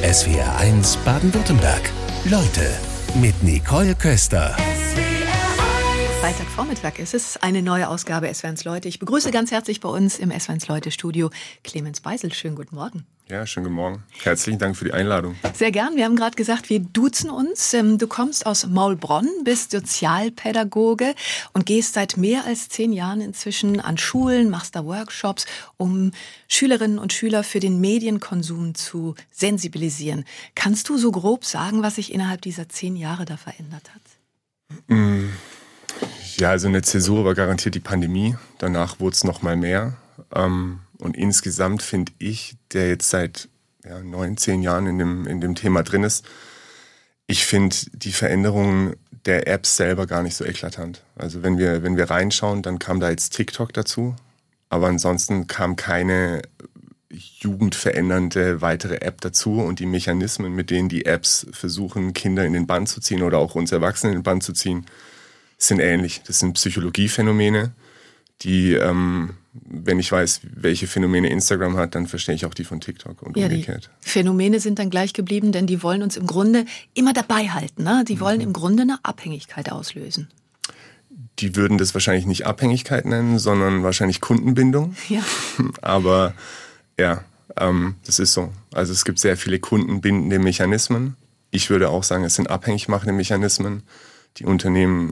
SWR1 Baden-Württemberg. Leute mit Nicole Köster. Freitagvormittag ist es, eine neue Ausgabe SWR1 Leute. Ich begrüße ganz herzlich bei uns im SWR1 Leute Studio Clemens Beisel. Schönen guten Morgen. Ja, schönen guten Morgen. Herzlichen Dank für die Einladung. Sehr gern. Wir haben gerade gesagt, wir duzen uns. Du kommst aus Maulbronn, bist Sozialpädagoge und gehst seit mehr als 10 Jahren inzwischen an Schulen, machst da Workshops, um Schülerinnen und Schüler für den Medienkonsum zu sensibilisieren. Kannst du so grob sagen, was sich innerhalb dieser 10 Jahre da verändert hat? Ja, also eine Zäsur war garantiert die Pandemie. Danach wurde es noch mal mehr. Und insgesamt finde ich, der jetzt seit 9, 10 Jahren in dem Thema drin ist, ich finde die Veränderungen der Apps selber gar nicht so eklatant. Also wenn wir reinschauen, dann kam da jetzt TikTok dazu. Aber ansonsten kam keine jugendverändernde weitere App dazu. Und die Mechanismen, mit denen die Apps versuchen, Kinder in den Bann zu ziehen oder auch uns Erwachsene in den Bann zu ziehen, sind ähnlich. Das sind Psychologiephänomene, die, wenn ich weiß, welche Phänomene Instagram hat, dann verstehe ich auch die von TikTok und umgekehrt. Die Phänomene sind dann gleich geblieben, denn die wollen uns im Grunde immer dabei halten. Ne? Die wollen im Grunde eine Abhängigkeit auslösen. Die würden das wahrscheinlich nicht Abhängigkeit nennen, sondern wahrscheinlich Kundenbindung. Ja. Aber ja, das ist so. Also es gibt sehr viele kundenbindende Mechanismen. Ich würde auch sagen, es sind abhängig machende Mechanismen. Die Unternehmen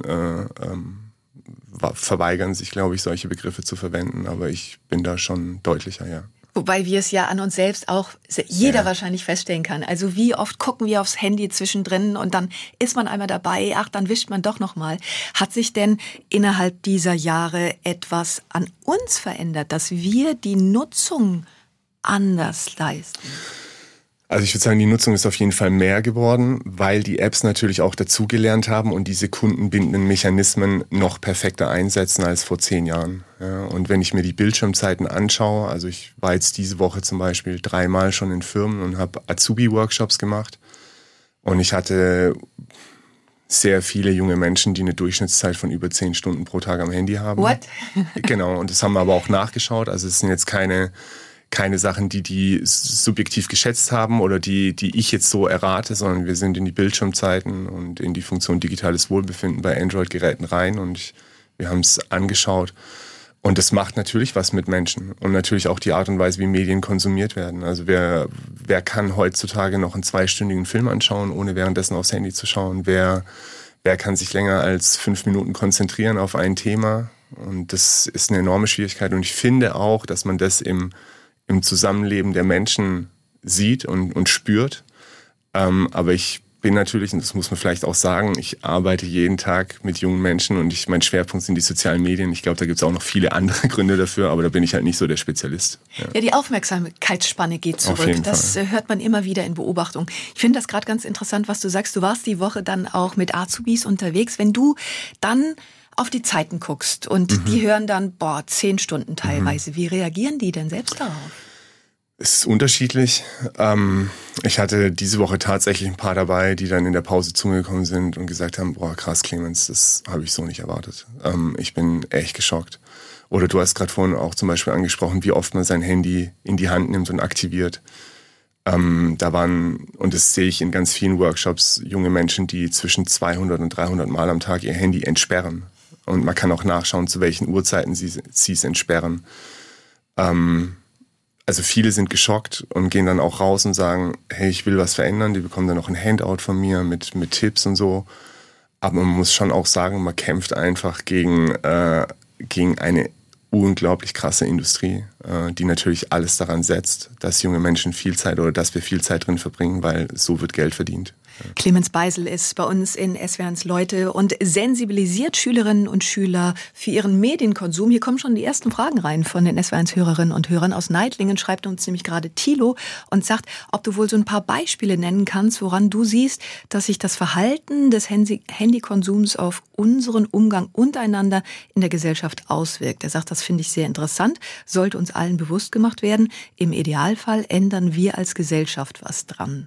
verweigern sich, glaube ich, solche Begriffe zu verwenden. Aber ich bin da schon deutlicher, ja. Wobei wir es ja an uns selbst auch jeder wahrscheinlich feststellen kann. Also wie oft gucken wir aufs Handy zwischendrin und dann ist man einmal dabei, dann wischt man doch noch mal. Hat sich denn innerhalb dieser Jahre etwas an uns verändert, dass wir die Nutzung anders leisten? Also ich würde sagen, die Nutzung ist auf jeden Fall mehr geworden, weil die Apps natürlich auch dazugelernt haben und diese kundenbindenden Mechanismen noch perfekter einsetzen als vor 10 Jahren. Ja, und wenn ich mir die Bildschirmzeiten anschaue, also ich war jetzt diese Woche zum Beispiel 3-mal schon in Firmen und habe Azubi-Workshops gemacht und ich hatte sehr viele junge Menschen, die eine Durchschnittszeit von über 10 Stunden pro Tag am Handy haben. What? Genau, und das haben wir aber auch nachgeschaut. Also es sind jetzt keine Sachen, die subjektiv geschätzt haben oder die ich jetzt so errate, sondern wir sind in die Bildschirmzeiten und in die Funktion digitales Wohlbefinden bei Android-Geräten rein und wir haben es angeschaut. Und das macht natürlich was mit Menschen und natürlich auch die Art und Weise, wie Medien konsumiert werden. Also wer kann heutzutage noch einen 2-stündigen Film anschauen, ohne währenddessen aufs Handy zu schauen? Wer kann sich länger als 5 Minuten konzentrieren auf ein Thema? Und das ist eine enorme Schwierigkeit. Und ich finde auch, dass man das im Zusammenleben der Menschen sieht und spürt. Aber ich bin natürlich, und das muss man vielleicht auch sagen, ich arbeite jeden Tag mit jungen Menschen und mein Schwerpunkt sind die sozialen Medien. Ich glaube, da gibt es auch noch viele andere Gründe dafür, aber da bin ich halt nicht so der Spezialist. Ja, die Aufmerksamkeitsspanne geht zurück. Das hört man immer wieder in Beobachtung. Ich finde das gerade ganz interessant, was du sagst. Du warst die Woche dann auch mit Azubis unterwegs. Wenn du dann auf die Zeiten guckst und die hören dann, 10 Stunden teilweise. Wie reagieren die denn selbst darauf? Es ist unterschiedlich. Ich hatte diese Woche tatsächlich ein paar dabei, die dann in der Pause zu mir gekommen sind und gesagt haben, krass Clemens, das habe ich so nicht erwartet. Ich bin echt geschockt. Oder du hast gerade vorhin auch zum Beispiel angesprochen, wie oft man sein Handy in die Hand nimmt und aktiviert. Da waren, und das sehe ich in ganz vielen Workshops, junge Menschen, die zwischen 200 und 300 Mal am Tag ihr Handy entsperren. Und man kann auch nachschauen, zu welchen Uhrzeiten sie es entsperren. Also viele sind geschockt und gehen dann auch raus und sagen, hey, ich will was verändern. Die bekommen dann noch ein Handout von mir mit Tipps und so. Aber man muss schon auch sagen, man kämpft einfach gegen eine unglaublich krasse Industrie, die natürlich alles daran setzt, dass junge Menschen viel Zeit oder dass wir viel Zeit drin verbringen, weil so wird Geld verdient. Clemens Beisel ist bei uns in SWR1 Leute und sensibilisiert Schülerinnen und Schüler für ihren Medienkonsum. Hier kommen schon die ersten Fragen rein von den SWR1-Hörerinnen und Hörern. Aus Neitlingen schreibt uns nämlich gerade Thilo und sagt, ob du wohl so ein paar Beispiele nennen kannst, woran du siehst, dass sich das Verhalten des Handykonsums auf unseren Umgang untereinander in der Gesellschaft auswirkt. Er sagt, das finde ich sehr interessant, sollte uns allen bewusst gemacht werden. Im Idealfall ändern wir als Gesellschaft was dran.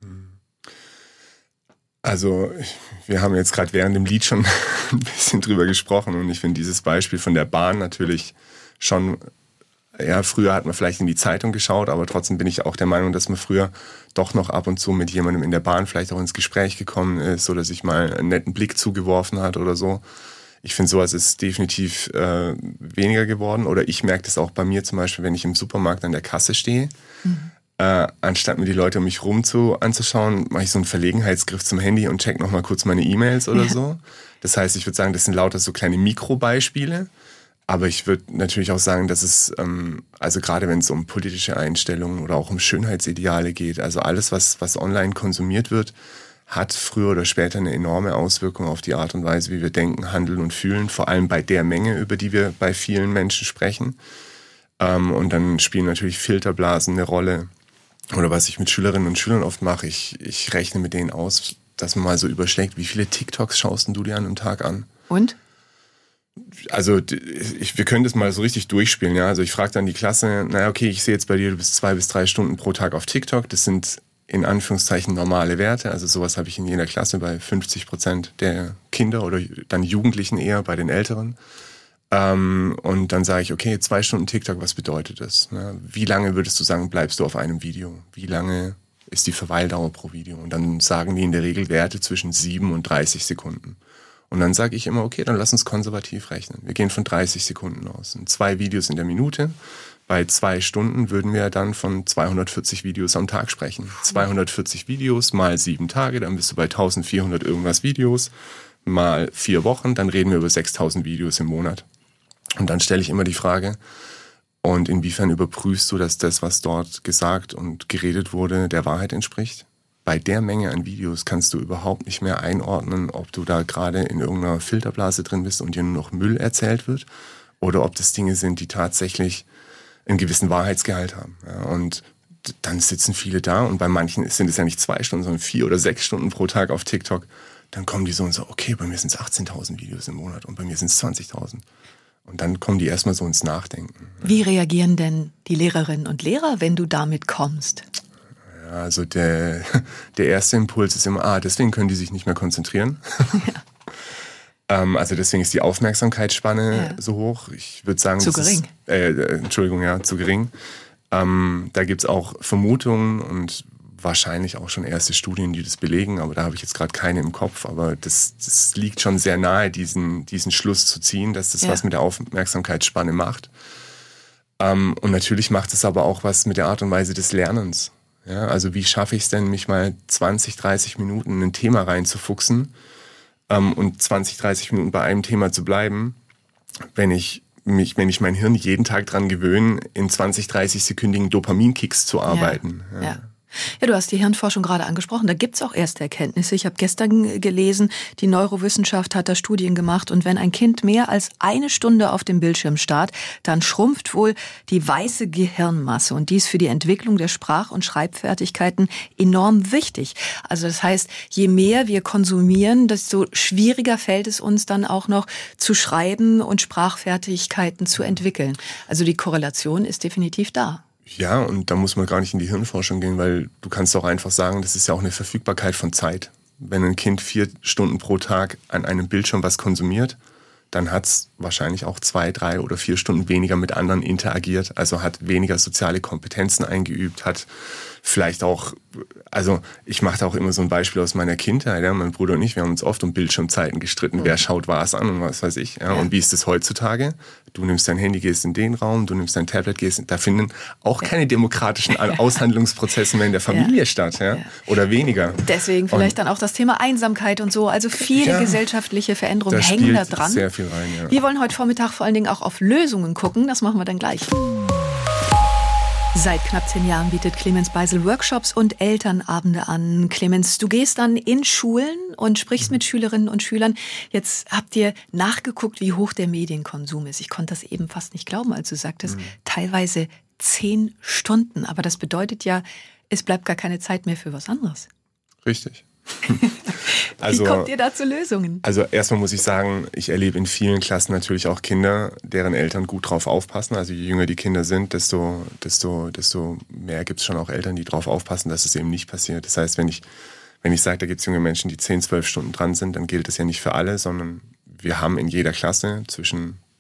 Also wir haben jetzt gerade während dem Lied schon ein bisschen drüber gesprochen und ich finde dieses Beispiel von der Bahn natürlich schon ja, früher hat man vielleicht in die Zeitung geschaut, aber trotzdem bin ich auch der Meinung, dass man früher doch noch ab und zu mit jemandem in der Bahn vielleicht auch ins Gespräch gekommen ist oder sich mal einen netten Blick zugeworfen hat oder so. Ich finde, sowas ist definitiv weniger geworden. Oder ich merke das auch bei mir zum Beispiel, wenn ich im Supermarkt an der Kasse stehe. Anstatt mir die Leute um mich rum anzuschauen, mache ich so einen Verlegenheitsgriff zum Handy und check nochmal kurz meine E-Mails oder so. Das heißt, ich würde sagen, das sind lauter so kleine Mikrobeispiele. Aber ich würde natürlich auch sagen, dass es, also gerade wenn es um politische Einstellungen oder auch um Schönheitsideale geht, also alles, was online konsumiert wird, hat früher oder später eine enorme Auswirkung auf die Art und Weise, wie wir denken, handeln und fühlen, vor allem bei der Menge, über die wir bei vielen Menschen sprechen. Und dann spielen natürlich Filterblasen eine Rolle. Oder was ich mit Schülerinnen und Schülern oft mache, ich rechne mit denen aus, dass man mal so überschlägt, wie viele TikToks schaust du dir an einem Tag an? Und? Also wir können das mal so richtig durchspielen. Ja? Also ich frage dann die Klasse, naja, okay, ich sehe jetzt bei dir, du bist 2 bis 3 Stunden pro Tag auf TikTok. Das sind in Anführungszeichen normale Werte. Also sowas habe ich in jeder Klasse bei 50% der Kinder oder dann Jugendlichen eher, bei den Älteren. Und dann sage ich, okay, 2 Stunden TikTok, was bedeutet das? Wie lange würdest du sagen, bleibst du auf einem Video? Wie lange ist die Verweildauer pro Video? Und dann sagen die in der Regel Werte zwischen 7 und 30 Sekunden. Und dann sage ich immer, okay, dann lass uns konservativ rechnen. Wir gehen von 30 Sekunden aus. Und 2 Videos in der Minute. Bei 2 Stunden würden wir dann von 240 Videos am Tag sprechen. 240 Videos mal 7 Tage, dann bist du bei 1400 irgendwas Videos. Mal 4 Wochen, dann reden wir über 6000 Videos im Monat. Und dann stelle ich immer die Frage, und inwiefern überprüfst du, dass das, was dort gesagt und geredet wurde, der Wahrheit entspricht? Bei der Menge an Videos kannst du überhaupt nicht mehr einordnen, ob du da gerade in irgendeiner Filterblase drin bist und dir nur noch Müll erzählt wird oder ob das Dinge sind, die tatsächlich einen gewissen Wahrheitsgehalt haben. Ja, und dann sitzen viele da und bei manchen sind es ja nicht 2 Stunden, sondern 4 oder 6 Stunden pro Tag auf TikTok. Dann kommen die so und so, okay, bei mir sind es 18.000 Videos im Monat und bei mir sind es 20.000. Und dann kommen die erstmal so ins Nachdenken. Wie reagieren denn die Lehrerinnen und Lehrer, wenn du damit kommst? Ja, also der erste Impuls ist immer, deswegen können die sich nicht mehr konzentrieren. Ja. Also deswegen ist die Aufmerksamkeitsspanne so hoch. Ich würde sagen, zu gering. Zu gering. Da gibt es auch Vermutungen und wahrscheinlich auch schon erste Studien, die das belegen, aber da habe ich jetzt gerade keine im Kopf. Aber das liegt schon sehr nahe, diesen Schluss zu ziehen, dass das was mit der Aufmerksamkeitsspanne macht. Und natürlich macht es aber auch was mit der Art und Weise des Lernens. Ja, also wie schaffe ich es denn, mich mal 20, 30 Minuten in ein Thema reinzufuchsen und 20, 30 Minuten bei einem Thema zu bleiben, wenn ich mein Hirn jeden Tag dran gewöhne, in 20, 30-sekündigen Dopaminkicks zu arbeiten. Ja, du hast die Hirnforschung gerade angesprochen. Da gibt's auch erste Erkenntnisse. Ich habe gestern gelesen, die Neurowissenschaft hat da Studien gemacht. Und wenn ein Kind mehr als 1 Stunde auf dem Bildschirm starrt, dann schrumpft wohl die weiße Gehirnmasse. Und dies für die Entwicklung der Sprach- und Schreibfertigkeiten enorm wichtig. Also das heißt, je mehr wir konsumieren, desto schwieriger fällt es uns dann auch noch zu schreiben und Sprachfertigkeiten zu entwickeln. Also die Korrelation ist definitiv da. Ja, und da muss man gar nicht in die Hirnforschung gehen, weil du kannst auch einfach sagen, das ist ja auch eine Verfügbarkeit von Zeit. Wenn ein Kind 4 Stunden pro Tag an einem Bildschirm was konsumiert, dann hat es wahrscheinlich auch 2, 3 oder 4 Stunden weniger mit anderen interagiert, also hat weniger soziale Kompetenzen eingeübt, hat vielleicht auch, also ich mache da auch immer so ein Beispiel aus meiner Kindheit, ja, mein Bruder und ich, wir haben uns oft um Bildschirmzeiten gestritten, wer schaut was an und was weiß ich. Ja. Und wie ist das heutzutage? Du nimmst dein Handy, gehst in den Raum, du nimmst dein Tablet, da finden auch keine demokratischen Aushandlungsprozesse mehr in der Familie statt, oder weniger. Deswegen vielleicht dann auch das Thema Einsamkeit und so, also viele gesellschaftliche Veränderungen hängen da dran. Sehr viel rein, ja. Wir wollen heute Vormittag vor allen Dingen auch auf Lösungen gucken, das machen wir dann gleich. Seit knapp 10 Jahren bietet Clemens Beisel Workshops und Elternabende an. Clemens, du gehst dann in Schulen und sprichst mit Schülerinnen und Schülern. Jetzt habt ihr nachgeguckt, wie hoch der Medienkonsum ist. Ich konnte das eben fast nicht glauben, als du sagtest, teilweise 10 Stunden. Aber das bedeutet ja, es bleibt gar keine Zeit mehr für was anderes. Richtig. Wie kommt ihr da zu Lösungen? Also erstmal muss ich sagen, ich erlebe in vielen Klassen natürlich auch Kinder, deren Eltern gut drauf aufpassen. Also je jünger die Kinder sind, desto mehr gibt es schon auch Eltern, die drauf aufpassen, dass es eben nicht passiert. Das heißt, wenn ich sage, da gibt es junge Menschen, die 10, 12 Stunden dran sind, dann gilt das ja nicht für alle, sondern wir haben in jeder Klasse zwischen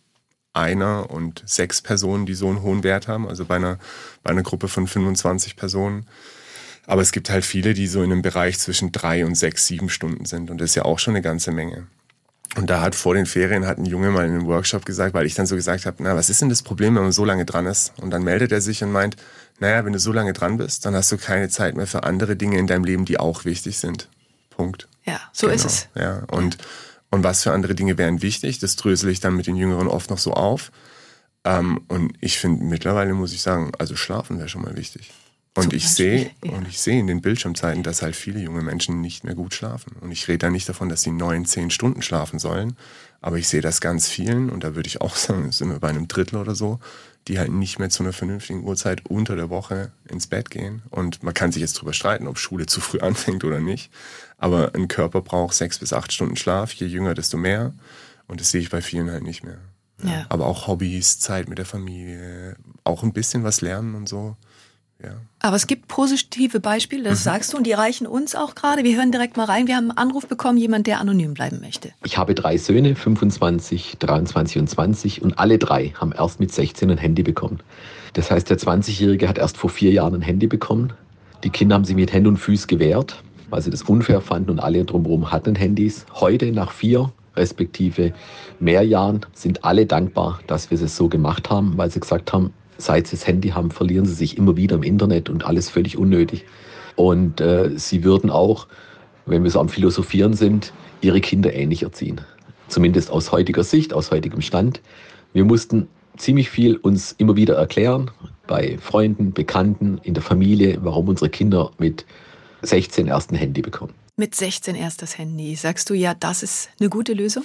einer und 6 Personen, die so einen hohen Wert haben, also bei einer Gruppe von 25 Personen. Aber es gibt halt viele, die so in einem Bereich zwischen 3 und 6, 7 Stunden sind und das ist ja auch schon eine ganze Menge. Und da hat vor den Ferien ein Junge mal in einem Workshop gesagt, weil ich dann so gesagt habe, na, was ist denn das Problem, wenn man so lange dran ist? Und dann meldet er sich und meint, naja, wenn du so lange dran bist, dann hast du keine Zeit mehr für andere Dinge in deinem Leben, die auch wichtig sind. Punkt. Ja, so ist es. Ja, und was für andere Dinge wären wichtig, das drösel ich dann mit den Jüngeren oft noch so auf. Und ich finde, mittlerweile muss ich sagen, also schlafen wäre schon mal wichtig. Und ich sehe in den Bildschirmzeiten, dass halt viele junge Menschen nicht mehr gut schlafen. Und ich rede da nicht davon, dass sie 9, 10 Stunden schlafen sollen. Aber ich sehe das ganz vielen, und da würde ich auch sagen, sind wir bei einem Drittel oder so, die halt nicht mehr zu einer vernünftigen Uhrzeit unter der Woche ins Bett gehen. Und man kann sich jetzt drüber streiten, ob Schule zu früh anfängt oder nicht. Aber ein Körper braucht 6 bis 8 Stunden Schlaf. Je jünger, desto mehr. Und das sehe ich bei vielen halt nicht mehr. Ja. Aber auch Hobbys, Zeit mit der Familie, auch ein bisschen was lernen und so. Ja. Aber es gibt positive Beispiele, das sagst du, und die reichen uns auch gerade. Wir hören direkt mal rein. Wir haben einen Anruf bekommen, jemand, der anonym bleiben möchte. Ich habe 3 Söhne, 25, 23 und 20, und alle 3 haben erst mit 16 ein Handy bekommen. Das heißt, der 20-Jährige hat erst vor 4 Jahren ein Handy bekommen. Die Kinder haben sich mit Händen und Füßen gewehrt, weil sie das unfair fanden, und alle drumherum hatten Handys. Heute, nach 4 respektive mehr Jahren, sind alle dankbar, dass wir es so gemacht haben, weil sie gesagt haben, seit sie das Handy haben, verlieren sie sich immer wieder im Internet und alles völlig unnötig. Und sie würden auch, wenn wir so am Philosophieren sind, ihre Kinder ähnlich erziehen. Zumindest aus heutiger Sicht, aus heutigem Stand. Wir mussten ziemlich viel uns immer wieder erklären, bei Freunden, Bekannten, in der Familie, warum unsere Kinder mit 16 erst ein Handy bekommen. Mit 16 erst das Handy. Sagst du, ja, das ist eine gute Lösung?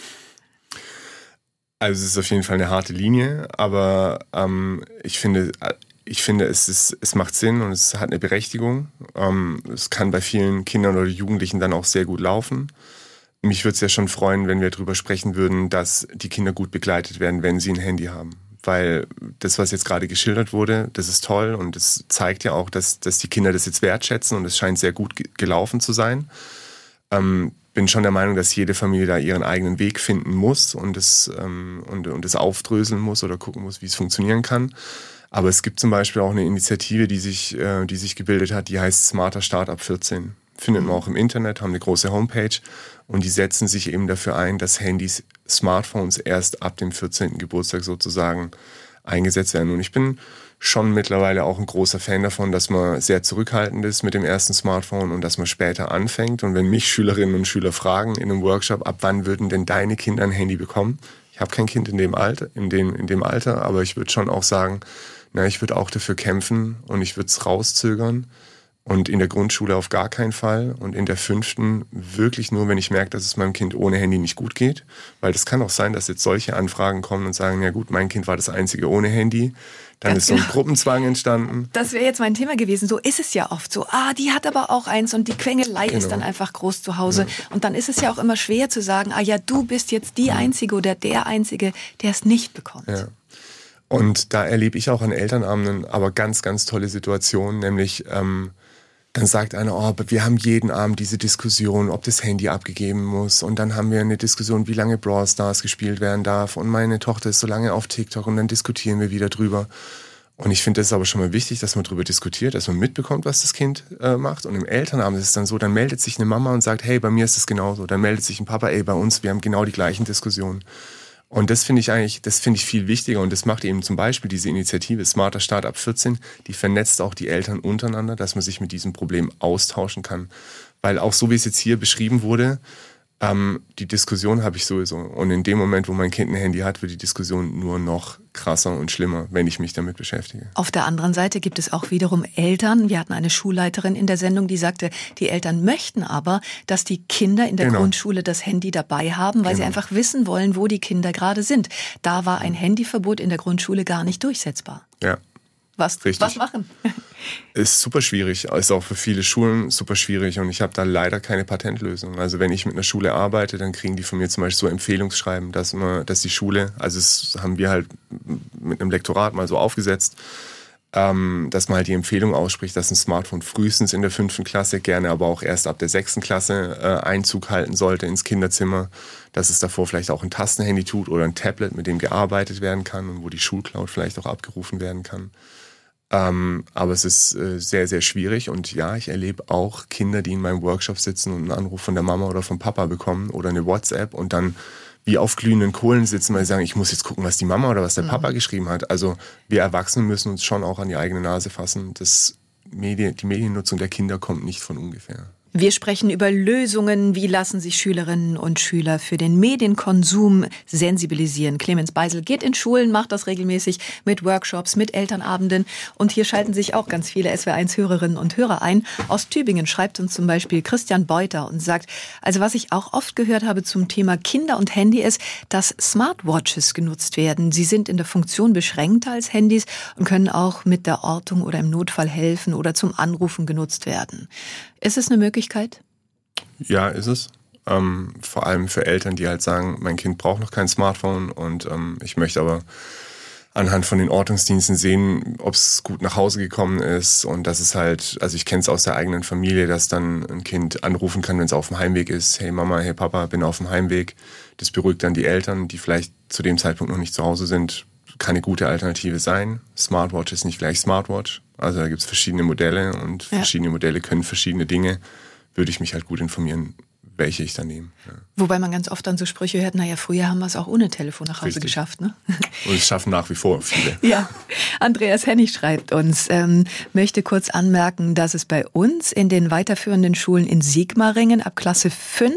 Also es ist auf jeden Fall eine harte Linie, aber ich finde, es macht Sinn und es hat eine Berechtigung. Es kann bei vielen Kindern oder Jugendlichen dann auch sehr gut laufen. Mich würde es ja schon freuen, wenn wir darüber sprechen würden, dass die Kinder gut begleitet werden, wenn sie ein Handy haben. Weil das, was jetzt gerade geschildert wurde, das ist toll und es zeigt ja auch, dass die Kinder das jetzt wertschätzen und es scheint sehr gut gelaufen zu sein. Bin schon der Meinung, dass jede Familie da ihren eigenen Weg finden muss und es aufdröseln muss oder gucken muss, wie es funktionieren kann. Aber es gibt zum Beispiel auch eine Initiative, die sich gebildet hat, die heißt Smarter Start ab 14. Findet man auch im Internet, haben eine große Homepage und die setzen sich eben dafür ein, dass Handys, Smartphones erst ab dem 14. Geburtstag sozusagen eingesetzt werden. Und ich bin schon mittlerweile auch ein großer Fan davon, dass man sehr zurückhaltend ist mit dem ersten Smartphone und dass man später anfängt. Und wenn mich Schülerinnen und Schüler fragen in einem Workshop, ab wann würden denn deine Kinder ein Handy bekommen? Ich habe kein Kind in dem Alter, aber ich würde schon auch sagen, ich würde auch dafür kämpfen und ich würde es rauszögern. Und in der Grundschule auf gar keinen Fall. Und in der 5. wirklich nur, wenn ich merke, dass es meinem Kind ohne Handy nicht gut geht. Weil das kann auch sein, dass jetzt solche Anfragen kommen und sagen, ja gut, mein Kind war das einzige ohne Handy. Dann ist so ein Gruppenzwang entstanden. Das wäre jetzt mein Thema gewesen. So ist es ja oft so. Die hat aber auch eins und die Quengelei ist dann einfach groß zu Hause. Ja. Und dann ist es ja auch immer schwer zu sagen, du bist jetzt die Einzige oder der Einzige, der es nicht bekommt. Ja. Und da erlebe ich auch an Elternabenden aber ganz, ganz tolle Situationen, nämlich dann sagt einer, wir haben jeden Abend diese Diskussion, ob das Handy abgegeben muss. Und dann haben wir eine Diskussion, wie lange Brawl Stars gespielt werden darf. Und meine Tochter ist so lange auf TikTok und dann diskutieren wir wieder drüber. Und ich finde, das ist aber schon mal wichtig, dass man drüber diskutiert, dass man mitbekommt, was das Kind macht. Und im Elternabend ist es dann so, dann meldet sich eine Mama und sagt, hey, bei mir ist es genauso. Dann meldet sich ein Papa, bei uns, wir haben genau die gleichen Diskussionen. Und das finde ich viel wichtiger und das macht eben zum Beispiel diese Initiative Smarter Start ab 14, die vernetzt auch die Eltern untereinander, dass man sich mit diesem Problem austauschen kann. Weil auch so, wie es jetzt hier beschrieben wurde, die Diskussion habe ich sowieso. Und in dem Moment, wo mein Kind ein Handy hat, wird die Diskussion nur noch krasser und schlimmer, wenn ich mich damit beschäftige. Auf der anderen Seite gibt es auch wiederum Eltern. Wir hatten eine Schulleiterin in der Sendung, die sagte, die Eltern möchten aber, dass die Kinder in der Grundschule das Handy dabei haben, weil sie einfach wissen wollen, wo die Kinder gerade sind. Da war ein Handyverbot in der Grundschule gar nicht durchsetzbar. Ja. Was machen? Ist super schwierig, ist auch für viele Schulen super schwierig und ich habe da leider keine Patentlösung. Also wenn ich mit einer Schule arbeite, dann kriegen die von mir zum Beispiel so Empfehlungsschreiben, dass die Schule, also das haben wir halt mit einem Lektorat mal so aufgesetzt, dass man halt die Empfehlung ausspricht, dass ein Smartphone frühestens in der 5. Klasse, gerne aber auch erst ab der 6. Klasse Einzug halten sollte ins Kinderzimmer, dass es davor vielleicht auch ein Tastenhandy tut oder ein Tablet, mit dem gearbeitet werden kann und wo die Schulcloud vielleicht auch abgerufen werden kann. Aber es ist sehr, sehr schwierig und ja, ich erlebe auch Kinder, die in meinem Workshop sitzen und einen Anruf von der Mama oder vom Papa bekommen oder eine WhatsApp und dann wie auf glühenden Kohlen sitzen, weil sie sagen, ich muss jetzt gucken, was die Mama oder was der Papa geschrieben hat. Also wir Erwachsene müssen uns schon auch an die eigene Nase fassen. Die Mediennutzung der Kinder kommt nicht von ungefähr. Wir sprechen über Lösungen. Wie lassen sich Schülerinnen und Schüler für den Medienkonsum sensibilisieren? Clemens Beisel geht in Schulen, macht das regelmäßig mit Workshops, mit Elternabenden. Und hier schalten sich auch ganz viele SWR1-Hörerinnen und Hörer ein. Aus Tübingen schreibt uns zum Beispiel Christian Beuter und sagt, also was ich auch oft gehört habe zum Thema Kinder und Handy ist, dass Smartwatches genutzt werden. Sie sind in der Funktion beschränkter als Handys und können auch mit der Ortung oder im Notfall helfen oder zum Anrufen genutzt werden. Ist es eine Möglichkeit? Ja, ist es. Vor allem für Eltern, die halt sagen, mein Kind braucht noch kein Smartphone und ich möchte aber anhand von den Ortungsdiensten sehen, ob es gut nach Hause gekommen ist und dass es halt, also ich kenne es aus der eigenen Familie, dass dann ein Kind anrufen kann, wenn es auf dem Heimweg ist, hey Mama, hey Papa, bin auf dem Heimweg. Das beruhigt dann die Eltern, die vielleicht zu dem Zeitpunkt noch nicht zu Hause sind. Kann eine gute Alternative sein. Smartwatch ist nicht gleich Smartwatch. Also da gibt es verschiedene Modelle und verschiedene Modelle können verschiedene Dinge. Würde ich mich halt gut informieren, welche ich dann nehme. Ja. Wobei man ganz oft dann so Sprüche hört, naja, früher haben wir es auch ohne Telefon nach Hause geschafft. Ne? Und es schaffen nach wie vor viele. Ja, Andreas Hennig schreibt uns, möchte kurz anmerken, dass es bei uns in den weiterführenden Schulen in Sigmaringen ab Klasse 5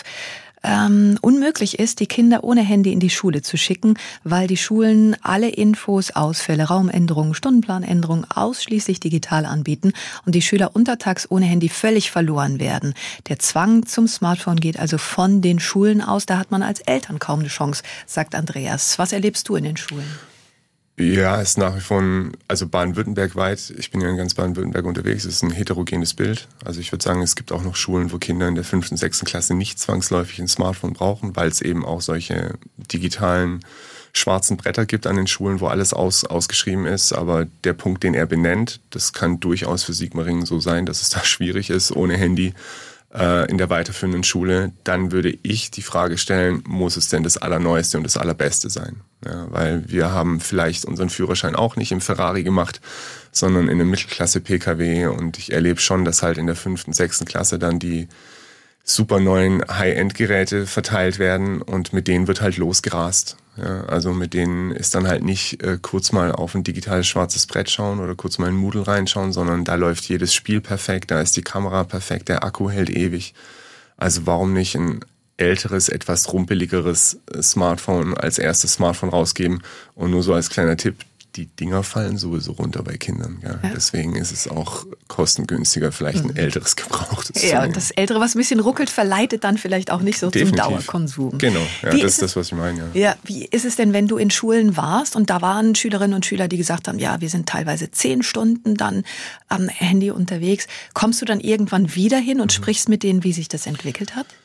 unmöglich ist, die Kinder ohne Handy in die Schule zu schicken, weil die Schulen alle Infos, Ausfälle, Raumänderungen, Stundenplanänderungen ausschließlich digital anbieten und die Schüler untertags ohne Handy völlig verloren werden. Der Zwang zum Smartphone geht also von den Schulen aus. Da hat man als Eltern kaum eine Chance, sagt Andreas. Was erlebst du in den Schulen? Ja, es ist nach wie vor, also Baden-Württemberg weit, ich bin ja in ganz Baden-Württemberg unterwegs, es ist ein heterogenes Bild. Also ich würde sagen, es gibt auch noch Schulen, wo Kinder in der 5. und 6. Klasse nicht zwangsläufig ein Smartphone brauchen, weil es eben auch solche digitalen schwarzen Bretter gibt an den Schulen, wo alles ausgeschrieben ist. Aber der Punkt, den er benennt, das kann durchaus für Sigmaringen so sein, dass es da schwierig ist, ohne Handy in der weiterführenden Schule, dann würde ich die Frage stellen, muss es denn das Allerneueste und das Allerbeste sein? Ja, weil wir haben vielleicht unseren Führerschein auch nicht im Ferrari gemacht, sondern in einem Mittelklasse-PKW und ich erlebe schon, dass halt in der 5. und 6. Klasse dann die super neuen High-End-Geräte verteilt werden und mit denen wird halt losgerast. Ja, also mit denen ist dann halt nicht kurz mal auf ein digitales schwarzes Brett schauen oder kurz mal in Moodle reinschauen, sondern da läuft jedes Spiel perfekt, da ist die Kamera perfekt, der Akku hält ewig. Also warum nicht ein älteres, etwas rumpeligeres Smartphone als erstes Smartphone rausgeben und nur so als kleiner Tipp, die Dinger fallen sowieso runter bei Kindern. Ja. Ja. Deswegen ist es auch kostengünstiger, vielleicht ein älteres gebrauchtes zu nehmen. Und das Ältere, was ein bisschen ruckelt, verleitet dann vielleicht auch nicht so Definitiv. Zum Dauerkonsum. Genau, ja, das ist das, was ich meine. Ja. Wie ist es denn, wenn du in Schulen warst und da waren Schülerinnen und Schüler, die gesagt haben, ja, wir sind teilweise 10 Stunden dann am Handy unterwegs. Kommst du dann irgendwann wieder hin und sprichst mit denen, wie sich das entwickelt hat?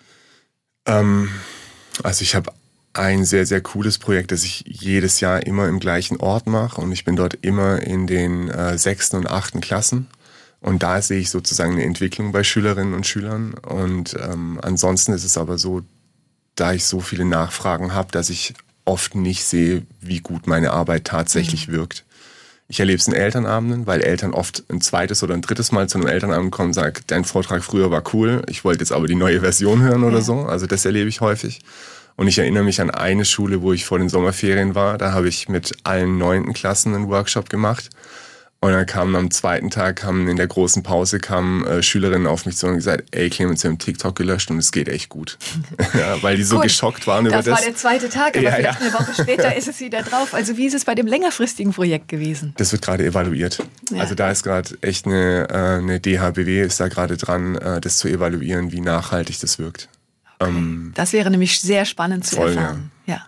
Also ich habe ein sehr, sehr cooles Projekt, das ich jedes Jahr immer im gleichen Ort mache und ich bin dort immer in den 6. und 8. Klassen und da sehe ich sozusagen eine Entwicklung bei Schülerinnen und Schülern und ansonsten ist es aber so, da ich so viele Nachfragen habe, dass ich oft nicht sehe, wie gut meine Arbeit tatsächlich wirkt. Ich erlebe es in Elternabenden, weil Eltern oft ein 2. oder ein 3. Mal zu einem Elternabend kommen und sagen, dein Vortrag früher war cool, ich wollte jetzt aber die neue Version hören oder so, also das erlebe ich häufig. Und ich erinnere mich an eine Schule, wo ich vor den Sommerferien war. Da habe ich mit allen 9. Klassen einen Workshop gemacht. Und dann kamen am 2. Tag, in der großen Pause, Schülerinnen auf mich zu und gesagt, ey Clemens, wir haben TikTok gelöscht und es geht echt gut. Ja, weil die so geschockt waren über das. Das war der 2. Tag, aber vielleicht eine Woche später ist es wieder drauf. Also wie ist es bei dem längerfristigen Projekt gewesen? Das wird gerade evaluiert. Ja. Also da ist gerade echt eine DHBW ist da gerade dran, das zu evaluieren, wie nachhaltig das wirkt. Okay. Das wäre nämlich sehr spannend zu erfahren. Ja.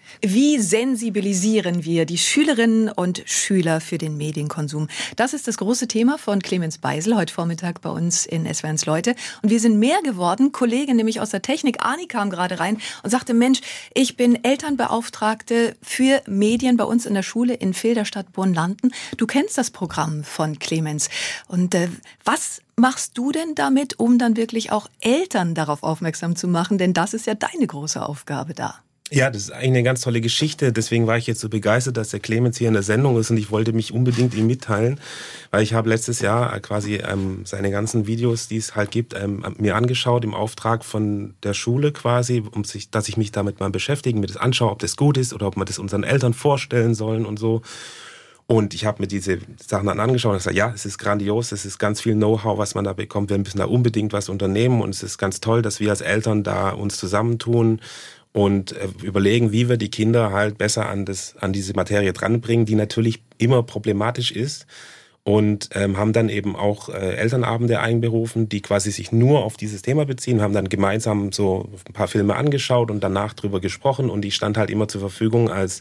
Wie sensibilisieren wir die Schülerinnen und Schüler für den Medienkonsum? Das ist das große Thema von Clemens Beisel heute Vormittag bei uns in SWR1 Leute. Und wir sind mehr geworden. Kollegin nämlich aus der Technik, Ani, kam gerade rein und sagte, Mensch, ich bin Elternbeauftragte für Medien bei uns in der Schule in Filderstadt Bornlanden. Du kennst das Programm von Clemens. Und was machst du denn damit, um dann wirklich auch Eltern darauf aufmerksam zu machen? Denn das ist ja deine große Aufgabe da. Ja, das ist eigentlich eine ganz tolle Geschichte. Deswegen war ich jetzt so begeistert, dass der Clemens hier in der Sendung ist und ich wollte mich unbedingt ihm mitteilen, weil ich habe letztes Jahr quasi seine ganzen Videos, die es halt gibt, mir angeschaut im Auftrag von der Schule quasi, dass ich mich damit mal beschäftige, mir das anschaue, ob das gut ist oder ob wir das unseren Eltern vorstellen sollen und so. Und ich habe mir diese Sachen dann angeschaut und gesagt, ja, es ist grandios, es ist ganz viel Know-how, was man da bekommt. Wir müssen da unbedingt was unternehmen und es ist ganz toll, dass wir als Eltern da uns zusammentun und überlegen, wie wir die Kinder halt besser an diese Materie dranbringen, die natürlich immer problematisch ist. Und haben dann eben auch Elternabende einberufen, die quasi sich nur auf dieses Thema beziehen, haben dann gemeinsam so ein paar Filme angeschaut und danach drüber gesprochen. Und ich stand halt immer zur Verfügung als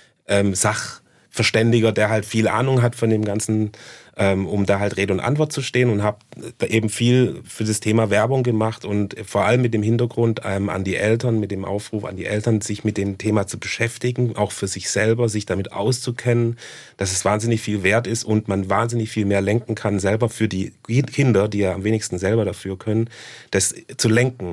Sachverständiger, der halt viel Ahnung hat von dem Ganzen, um da halt Rede und Antwort zu stehen und habe eben viel für das Thema Werbung gemacht und vor allem mit dem Hintergrund an die Eltern, mit dem Aufruf an die Eltern, sich mit dem Thema zu beschäftigen, auch für sich selber, sich damit auszukennen, dass es wahnsinnig viel wert ist und man wahnsinnig viel mehr lenken kann, selber für die Kinder, die ja am wenigsten selber dafür können, das zu lenken,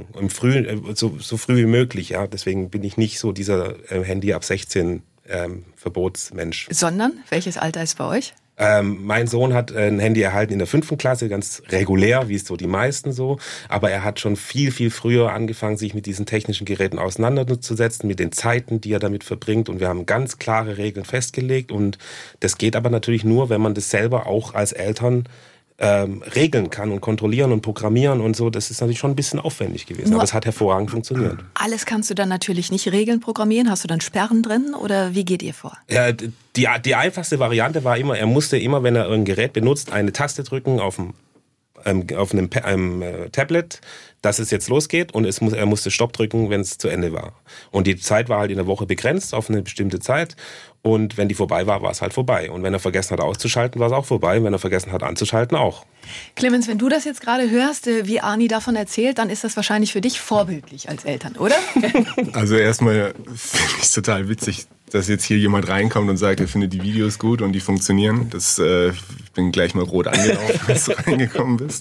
so früh wie möglich. Ja, deswegen bin ich nicht so dieser Handy ab 16 Verbotsmensch. Sondern, welches Alter ist bei euch? Mein Sohn hat ein Handy erhalten in der 5. Klasse, ganz regulär, wie es so die meisten so. Aber er hat schon viel, viel früher angefangen, sich mit diesen technischen Geräten auseinanderzusetzen, mit den Zeiten, die er damit verbringt. Und wir haben ganz klare Regeln festgelegt. Und das geht aber natürlich nur, wenn man das selber auch als Eltern regeln kann und kontrollieren und programmieren und so. Das ist natürlich schon ein bisschen aufwendig gewesen, aber es hat hervorragend funktioniert. Alles kannst du dann natürlich nicht regeln, programmieren. Hast du dann Sperren drin oder wie geht ihr vor? Ja, die einfachste Variante war immer, er musste immer, wenn er ein Gerät benutzt, eine Taste drücken auf einem Tablet, dass es jetzt losgeht und er musste Stopp drücken, wenn es zu Ende war. Und die Zeit war halt in der Woche begrenzt auf eine bestimmte Zeit und wenn die vorbei war, war es halt vorbei. Und wenn er vergessen hat auszuschalten, war es auch vorbei. Und wenn er vergessen hat anzuschalten, auch. Clemens, wenn du das jetzt gerade hörst, wie Arni davon erzählt, dann ist das wahrscheinlich für dich vorbildlich als Eltern, oder? Also erstmal finde ich es total witzig, dass jetzt hier jemand reinkommt und sagt, er findet die Videos gut und die funktionieren. Ich bin gleich mal rot angelaufen, als du reingekommen bist.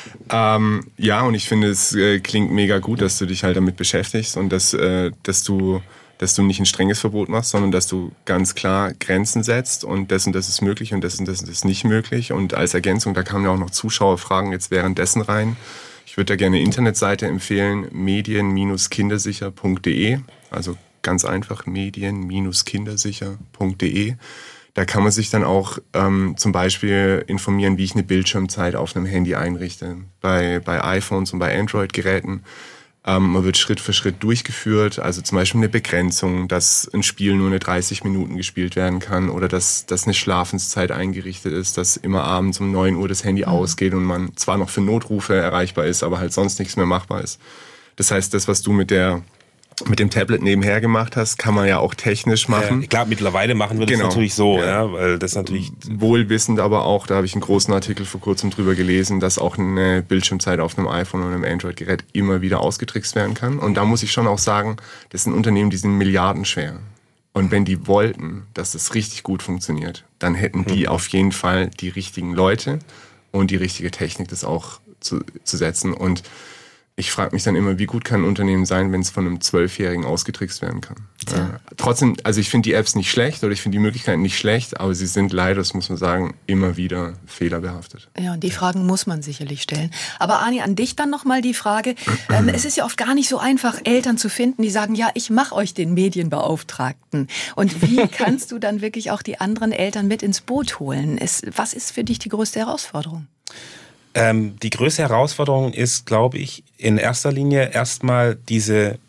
Ja, und ich finde, es klingt mega gut, dass du dich halt damit beschäftigst und dass du nicht ein strenges Verbot machst, sondern dass du ganz klar Grenzen setzt und das ist möglich und das ist nicht möglich. Und als Ergänzung, da kamen ja auch noch Zuschauerfragen jetzt währenddessen rein. Ich würde da gerne eine Internetseite empfehlen, medien-kindersicher.de, also ganz einfach medien-kindersicher.de. Da kann man sich dann auch zum Beispiel informieren, wie ich eine Bildschirmzeit auf einem Handy einrichte. Bei iPhones und bei Android-Geräten. Man wird Schritt für Schritt durchgeführt, also zum Beispiel eine Begrenzung, dass ein Spiel nur eine 30 Minuten gespielt werden kann oder dass eine Schlafenszeit eingerichtet ist, dass immer abends um 9 Uhr das Handy ausgeht und man zwar noch für Notrufe erreichbar ist, aber halt sonst nichts mehr machbar ist. Das heißt, das, was du mit dem Tablet nebenher gemacht hast, kann man ja auch technisch machen. Klar, mittlerweile machen wir das natürlich so, ja, weil das natürlich wohlwissend, aber auch, da habe ich einen großen Artikel vor kurzem drüber gelesen, dass auch eine Bildschirmzeit auf einem iPhone oder einem Android-Gerät immer wieder ausgetrickst werden kann. Und da muss ich schon auch sagen, das sind Unternehmen, die sind milliardenschwer. Und wenn die wollten, dass das richtig gut funktioniert, dann hätten die auf jeden Fall die richtigen Leute und die richtige Technik, das auch zu setzen. Und ich frage mich dann immer, wie gut kann ein Unternehmen sein, wenn es von einem 12-Jährigen ausgetrickst werden kann. Trotzdem, also ich finde die Apps nicht schlecht oder ich finde die Möglichkeiten nicht schlecht, aber sie sind leider, das muss man sagen, immer wieder fehlerbehaftet. Ja, und die Fragen muss man sicherlich stellen. Aber Arni, an dich dann nochmal die Frage, es ist ja oft gar nicht so einfach, Eltern zu finden, die sagen, ja, ich mache euch den Medienbeauftragten. Und wie kannst du dann wirklich auch die anderen Eltern mit ins Boot holen? Was ist für dich die größte Herausforderung? Die größte Herausforderung ist, glaube ich, in erster Linie erstmal diese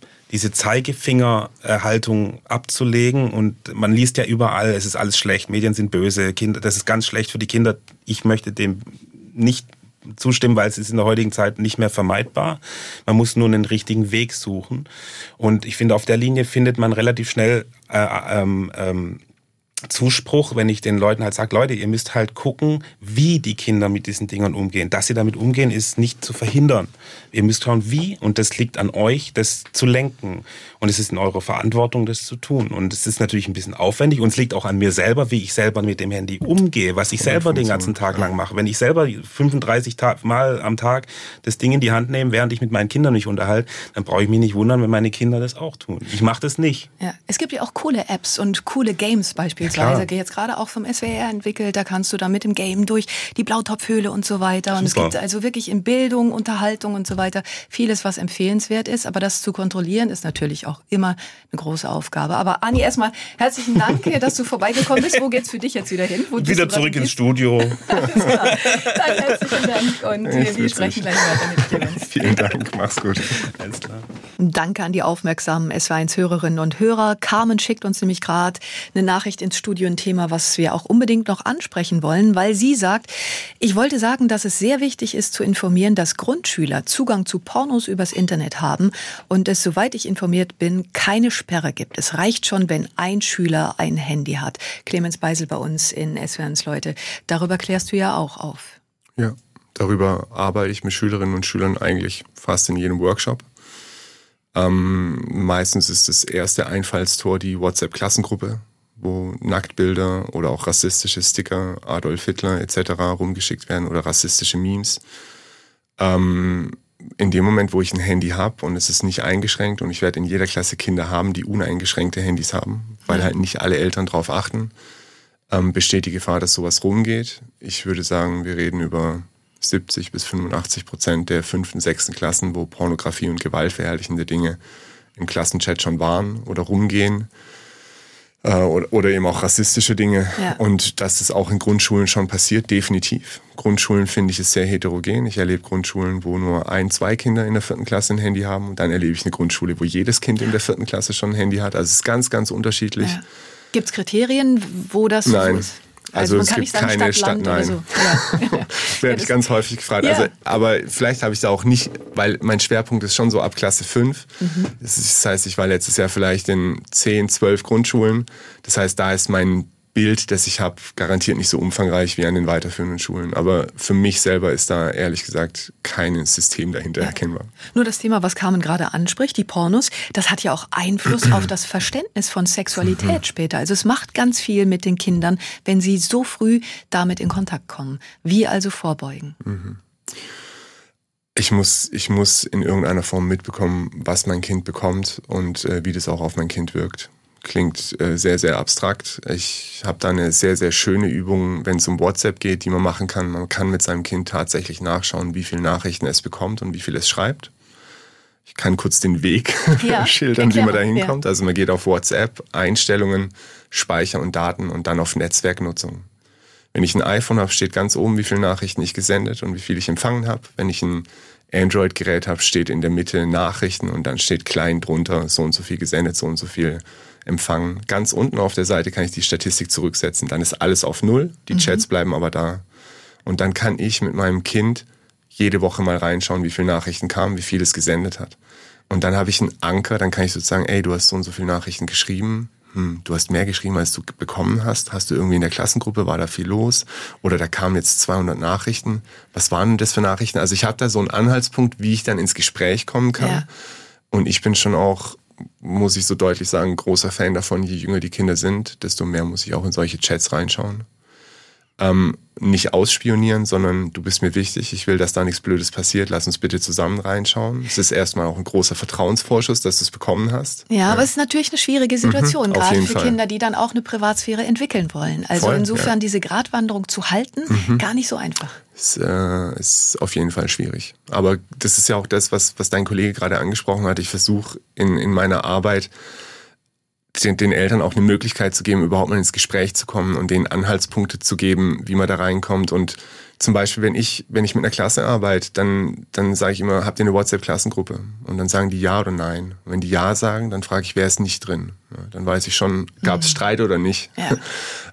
Zeigefingerhaltung abzulegen. Und man liest ja überall, es ist alles schlecht, Medien sind böse, Kinder, das ist ganz schlecht für die Kinder. Ich möchte dem nicht zustimmen, weil es ist in der heutigen Zeit nicht mehr vermeidbar. Man muss nur einen richtigen Weg suchen. Und ich finde, auf der Linie findet man relativ schnell Zuspruch, wenn ich den Leuten halt sage, Leute, ihr müsst halt gucken, wie die Kinder mit diesen Dingern umgehen. Dass sie damit umgehen, ist nicht zu verhindern. Ihr müsst schauen, wie, und das liegt an euch, das zu lenken. Und es ist in eurer Verantwortung, das zu tun. Und es ist natürlich ein bisschen aufwendig und es liegt auch an mir selber, wie ich selber mit dem Handy umgehe, was ich selber den ganzen Tag lang mache. Wenn ich selber 35 Mal am Tag das Ding in die Hand nehme, während ich mit meinen Kindern mich unterhalte, dann brauche ich mich nicht wundern, wenn meine Kinder das auch tun. Ich mache das nicht. Ja, es gibt ja auch coole Apps und coole Games beispielsweise. Jetzt gerade auch vom SWR entwickelt, da kannst du dann mit dem Game durch die Blautopfhöhle und so weiter. Super. Und es gibt also wirklich in Bildung, Unterhaltung und so weiter vieles, was empfehlenswert ist. Aber das zu kontrollieren, ist natürlich auch immer eine große Aufgabe. Aber Anni, erstmal herzlichen Dank, dass du vorbeigekommen bist. Wo geht's für dich jetzt wieder hin? Wieder zurück ins Studio. Alles klar. Dann herzlichen Dank und wir sprechen gleich weiter mit dir. Vielen Dank, mach's gut. Alles klar. Danke an die aufmerksamen SWR1-Hörerinnen und Hörer. Carmen schickt uns nämlich gerade eine Nachricht ins Studio, ein Thema, was wir auch unbedingt noch ansprechen wollen, weil sie sagt, ich wollte sagen, dass es sehr wichtig ist zu informieren, dass Grundschüler Zugang zu Pornos übers Internet haben und es, soweit ich informiert bin, keine Sperre gibt. Es reicht schon, wenn ein Schüler ein Handy hat. Clemens Beisel bei uns in SWR1 Leute. Darüber klärst du ja auch auf. Ja, darüber arbeite ich mit Schülerinnen und Schülern eigentlich fast in jedem Workshop. Meistens ist das erste Einfallstor die WhatsApp-Klassengruppe, wo Nacktbilder oder auch rassistische Sticker, Adolf Hitler etc. rumgeschickt werden oder rassistische Memes. In dem Moment, wo ich ein Handy habe und es ist nicht eingeschränkt und ich werde in jeder Klasse Kinder haben, die uneingeschränkte Handys haben, weil halt nicht alle Eltern drauf achten, besteht die Gefahr, dass sowas rumgeht. Ich würde sagen, wir reden über 70-85% der 5. und 6. Klassen, wo Pornografie und gewaltverherrlichende Dinge im Klassenchat schon waren oder rumgehen. Oder eben auch rassistische Dinge. Ja. Und dass es auch in Grundschulen schon passiert, definitiv. Grundschulen finde ich ist sehr heterogen. Ich erlebe Grundschulen, wo nur 1-2 Kinder in der 4. Klasse ein Handy haben. Und dann erlebe ich eine Grundschule, wo jedes Kind in der 4. Klasse schon ein Handy hat. Also es ist ganz, ganz unterschiedlich. Ja. Gibt es Kriterien, wo das so ist? Also es gibt keine Stadt, nein. So. Ja. Werde ich ganz häufig gefragt. Ja. Also, aber vielleicht habe ich da auch nicht, weil mein Schwerpunkt ist schon so ab Klasse 5. Das heißt, ich war letztes Jahr vielleicht in 10, 12 Grundschulen. Das heißt, da ist mein Bild, das ich habe, garantiert nicht so umfangreich wie an den weiterführenden Schulen. Aber für mich selber ist da ehrlich gesagt kein System dahinter erkennbar. Nur das Thema, was Carmen gerade anspricht, die Pornos, das hat ja auch Einfluss auf das Verständnis von Sexualität später. Also es macht ganz viel mit den Kindern, wenn sie so früh damit in Kontakt kommen. Wie also vorbeugen? Ich muss in irgendeiner Form mitbekommen, was mein Kind bekommt und wie das auch auf mein Kind wirkt. Klingt sehr, sehr abstrakt. Ich habe da eine sehr, sehr schöne Übung, wenn es um WhatsApp geht, die man machen kann. Man kann mit seinem Kind tatsächlich nachschauen, wie viele Nachrichten es bekommt und wie viel es schreibt. Ich kann kurz den Weg schildern, wie man da hinkommt. Also man geht auf WhatsApp, Einstellungen, Speicher und Daten und dann auf Netzwerknutzung. Wenn ich ein iPhone habe, steht ganz oben, wie viele Nachrichten ich gesendet und wie viel ich empfangen habe. Wenn ich ein Android-Gerät habe, steht in der Mitte Nachrichten und dann steht klein drunter, so und so viel gesendet, so und so viel empfangen. Ganz unten auf der Seite kann ich die Statistik zurücksetzen. Dann ist alles auf 0, die Chats bleiben aber da. Und dann kann ich mit meinem Kind jede Woche mal reinschauen, wie viele Nachrichten kamen, wie viel es gesendet hat. Und dann habe ich einen Anker, dann kann ich sozusagen, ey, du hast so und so viele Nachrichten geschrieben, du hast mehr geschrieben, als du bekommen hast. Hast du irgendwie in der Klassengruppe, war da viel los? Oder da kamen jetzt 200 Nachrichten. Was waren denn das für Nachrichten? Also ich habe da so einen Anhaltspunkt, wie ich dann ins Gespräch kommen kann. Ja. Und ich bin schon auch, muss ich so deutlich sagen, großer Fan davon, je jünger die Kinder sind, desto mehr muss ich auch in solche Chats reinschauen. Nicht ausspionieren, sondern du bist mir wichtig, ich will, dass da nichts Blödes passiert, lass uns bitte zusammen reinschauen. Es ist erstmal auch ein großer Vertrauensvorschuss, dass du es bekommen hast. Ja, aber es ist natürlich eine schwierige Situation, gerade für Kinder, die dann auch eine Privatsphäre entwickeln wollen. Also insofern diese Gratwanderung zu halten, gar nicht so einfach. Ist auf jeden Fall schwierig. Aber das ist ja auch das, was dein Kollege gerade angesprochen hat. Ich versuche in meiner Arbeit den Eltern auch eine Möglichkeit zu geben, überhaupt mal ins Gespräch zu kommen und denen Anhaltspunkte zu geben, wie man da reinkommt. Und zum Beispiel, wenn ich mit einer Klasse arbeite, dann sage ich immer, habt ihr eine WhatsApp-Klassengruppe? Und dann sagen die ja oder nein. Und wenn die ja sagen, dann frage ich, wer ist nicht drin? Ja, dann weiß ich schon, gab es Streit oder nicht? Ja.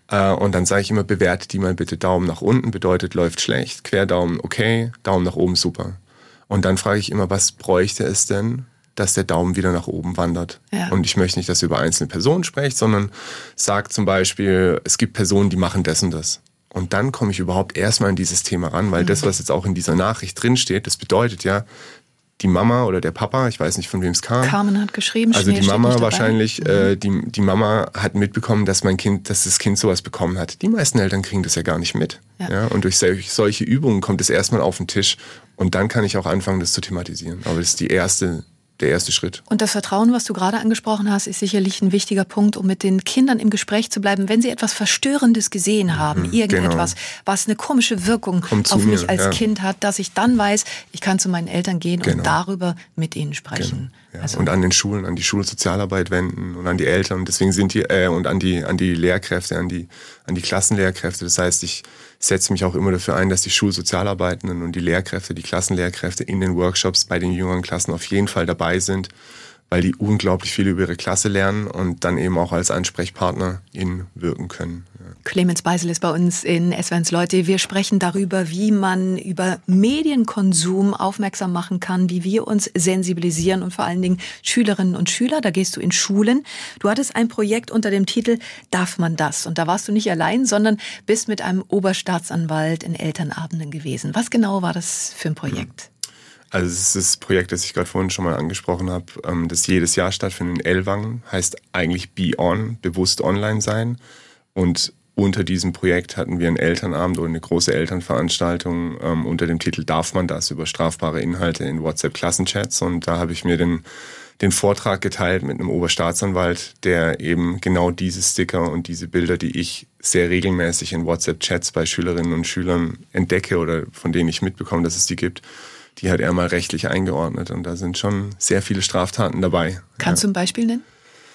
Und dann sage ich immer, bewertet die mal bitte. Daumen nach unten bedeutet, läuft schlecht. Querdaumen okay, Daumen nach oben super. Und dann frage ich immer, was bräuchte es denn, dass der Daumen wieder nach oben wandert? Ja. Und ich möchte nicht, dass ihr über einzelne Personen sprecht, sondern sagt zum Beispiel, es gibt Personen, die machen das und das. Und dann komme ich überhaupt erstmal in dieses Thema ran, weil das, was jetzt auch in dieser Nachricht drinsteht, das bedeutet ja, die Mama oder der Papa, ich weiß nicht, von wem es kam. Carmen hat geschrieben, also die Mama wahrscheinlich, die Mama hat mitbekommen, dass das Kind sowas bekommen hat. Die meisten Eltern kriegen das ja gar nicht mit. Ja. Ja, und durch solche Übungen kommt es erstmal auf den Tisch und dann kann ich auch anfangen, das zu thematisieren. Aber das ist der erste Schritt. Und das Vertrauen, was du gerade angesprochen hast, ist sicherlich ein wichtiger Punkt, um mit den Kindern im Gespräch zu bleiben, wenn sie etwas Verstörendes gesehen haben, irgendetwas, was eine komische Wirkung auf mich als Kind hat, dass ich dann weiß, ich kann zu meinen Eltern gehen und darüber mit ihnen sprechen. Ja. Also und an den Schulen, an die Schulsozialarbeit wenden und an die Eltern. Und deswegen sind und an die Lehrkräfte, an die Klassenlehrkräfte. Das heißt, ich setze mich auch immer dafür ein, dass die Schulsozialarbeitenden und die Lehrkräfte, die Klassenlehrkräfte in den Workshops bei den jüngeren Klassen auf jeden Fall dabei sind, weil die unglaublich viel über ihre Klasse lernen und dann eben auch als Ansprechpartner wirken können. Ja. Clemens Beisel ist bei uns in SWR1 Leute. Wir sprechen darüber, wie man über Medienkonsum aufmerksam machen kann, wie wir uns sensibilisieren und vor allen Dingen Schülerinnen und Schüler. Da gehst du in Schulen. Du hattest ein Projekt unter dem Titel Darf man das? Und da warst du nicht allein, sondern bist mit einem Oberstaatsanwalt in Elternabenden gewesen. Was genau war das für ein Projekt? Also es ist das Projekt, das ich gerade vorhin schon mal angesprochen habe, das jedes Jahr stattfindet in Ellwangen, heißt eigentlich Be On, bewusst online sein. Und unter diesem Projekt hatten wir einen Elternabend oder eine große Elternveranstaltung unter dem Titel Darf man das? Über strafbare Inhalte in WhatsApp-Klassenchats. Und da habe ich mir den Vortrag geteilt mit einem Oberstaatsanwalt, der eben genau diese Sticker und diese Bilder, die ich sehr regelmäßig in WhatsApp-Chats bei Schülerinnen und Schülern entdecke oder von denen ich mitbekomme, dass es die gibt, die hat er mal rechtlich eingeordnet. Und da sind schon sehr viele Straftaten dabei. Kannst du ein Beispiel nennen?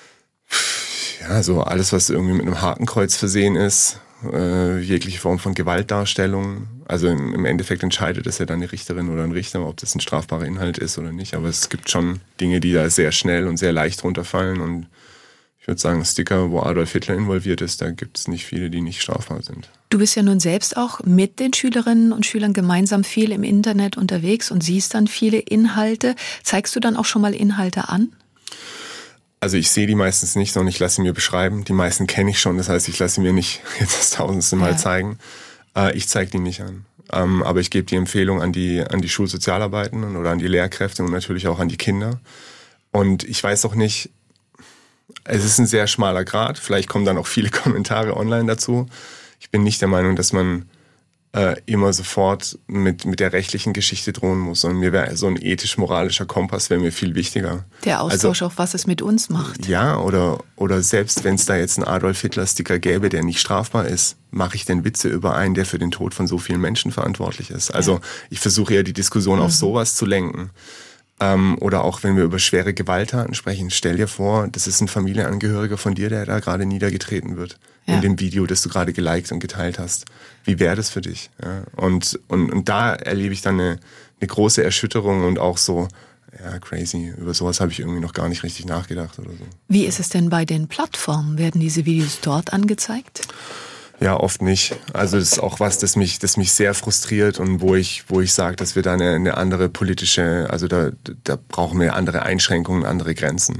Ja, so alles, was irgendwie mit einem Hakenkreuz versehen ist, jegliche Form von Gewaltdarstellung. Also im Endeffekt entscheidet es ja dann eine Richterin oder ein Richter, ob das ein strafbarer Inhalt ist oder nicht. Aber es gibt schon Dinge, die da sehr schnell und sehr leicht runterfallen. Und ich würde sagen, Sticker, wo Adolf Hitler involviert ist, da gibt es nicht viele, die nicht strafbar sind. Du bist ja nun selbst auch mit den Schülerinnen und Schülern gemeinsam viel im Internet unterwegs und siehst dann viele Inhalte. Zeigst du dann auch schon mal Inhalte an? Also ich sehe die meistens nicht, sondern ich lasse sie mir beschreiben. Die meisten kenne ich schon, das heißt, ich lasse sie mir nicht jetzt das 1000. Mal zeigen. Ich zeige die nicht an. Aber ich gebe die Empfehlung an die Schulsozialarbeitenden oder an die Lehrkräfte und natürlich auch an die Kinder. Und ich weiß auch nicht, es ist ein sehr schmaler Grat. Vielleicht kommen dann auch viele Kommentare online dazu. Ich bin nicht der Meinung, dass man immer sofort mit der rechtlichen Geschichte drohen muss, sondern mir wäre so ein ethisch-moralischer Kompass wäre mir viel wichtiger. Der Austausch, auch was es mit uns macht. Ja, oder selbst wenn es da jetzt einen Adolf-Hitler-Sticker gäbe, der nicht strafbar ist, mache ich denn Witze über einen, der für den Tod von so vielen Menschen verantwortlich ist. Also ich versuche eher die Diskussion auf sowas zu lenken. Oder auch wenn wir über schwere Gewalttaten sprechen, stell dir vor, das ist ein Familienangehöriger von dir, der da gerade niedergetreten wird. In dem Video, das du gerade geliked und geteilt hast. Wie wäre das für dich? Ja, und da erlebe ich dann eine große Erschütterung und auch so, ja, crazy, über sowas habe ich irgendwie noch gar nicht richtig nachgedacht oder so. Wie ist es denn bei den Plattformen? Werden diese Videos dort angezeigt? Ja, oft nicht. Also das ist auch was, das mich sehr frustriert und wo ich sage, dass wir da eine andere politische, also da brauchen wir andere Einschränkungen, andere Grenzen.